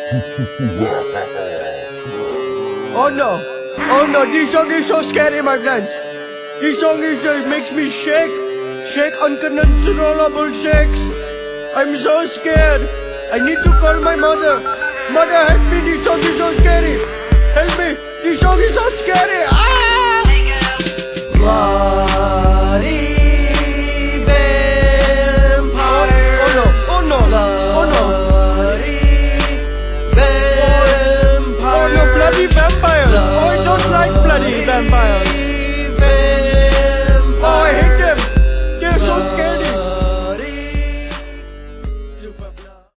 Oh no! Oh no! This song is so scary, my friends. This song makes me shake uncontrollable shakes. I'm so scared. I need to call my mother. Mother, help me! This song is so scary. Help me! This song is so scary. Ah!